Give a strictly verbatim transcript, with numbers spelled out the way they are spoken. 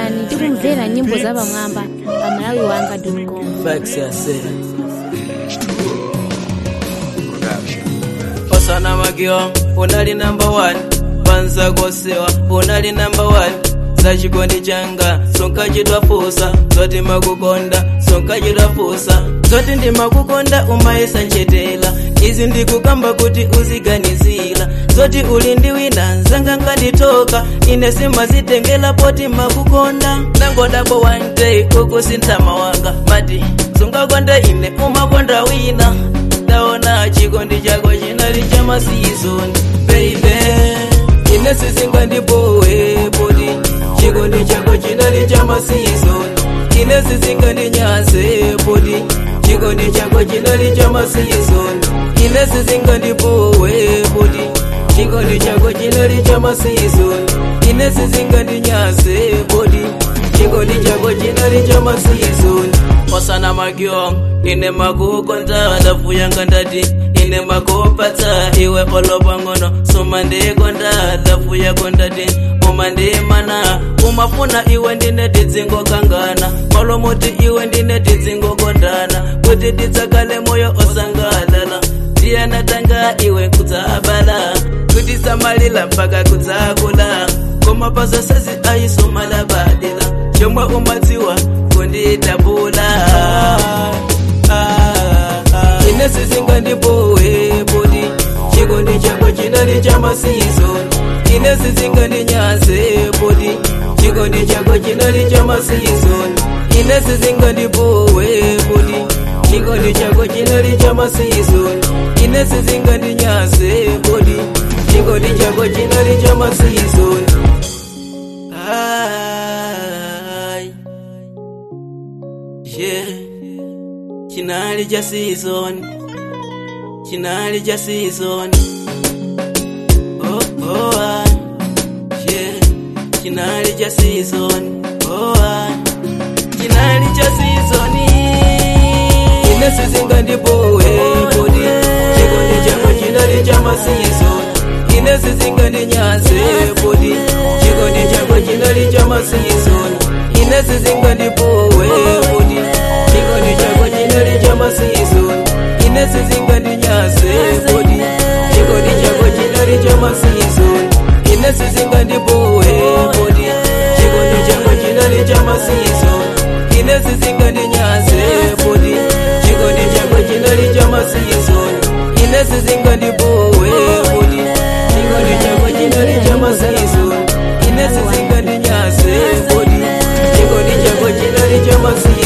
pitirizani tikumvera nyimbo za pamwamba pa malawi wanga dot com. Facts ya say. Osana magyo, unali number one. Panza gosewa, unali number one. Zachikondi changa, sonka chidwa fusa. Zoti makukonda, sonka chidwa fusa. Zoti ndi makukonda, umaisa nchetela. Izi ndikukamba kuti uziganizila. Zoti ulindi wina, zanga nkanditoka. Ine sima zitengela poti makukonda. Nangodabo one day, kuku sintama wanga. Mati, sunga konda ine, umakonda wina. Daona chikondi chako chinali chama season. Baby, ine sizinga ndibowe poti. Chikondi chako chinali chama season. Ine sizinga ndinyase poti. Chikondi chako chinali chama season. Ine sizinga ndibowe poti. Chikondi chako chinali chama season. Ine sizinga ndinyase poti. Chikondi chako chinali chama season. Osana magyo, ine makukonda ndafuya ngandati. Ine makopata iwe olobangono. Sumande konda ndafuya kondati. Umande mana umafuna iwe ndine tidzingo kangana. Malomoti iwe ndine tidzingo kondana. Kuti tidzakale moyo osangalala. Tiya natanga iwe kudzabala. Kuti samalila mpaka kudzakula. Koma paso sezi aisomala badila. Chomwe umadziwa kunditabula. Ine sizinga ndibowe poti. Chikondi chako chinali chama season. Ine sizinga ndinyase poti. Chikondi chako chinali chama season. Ine sizinga ndibowe poti. Chikondi chako chinali chama season. Ine sizinga ndinyase poti. Chikondi chako chinali chama season. Ay, yeah. Chinali cha season. Chinali cha season. Oh, oh, ah. Yeah. Chinali cha season. Oh, ah. Chinali cha season. Ine sizinga ndibowe poti. Chikondi chako chinali chama season. Ine sizinga ndinyase poti. Chikondi chako chinali chama season. Ine sizinga ndibowe poti. Chikondi chako chinali chama season. Ine sizinga ndinyase poti. Chikondi chako chinali chama season. Ine sizinga ndibowe poti. Chikondi chako chinali chama season. Ine sizinga ndinyase poti. Chikondi chako chinali chama season. Ine sizinga ndibowe poti. Chikondi chako chinali chama season. Ine sizinga ndinyase poti. Chikondi chako chinali chama season.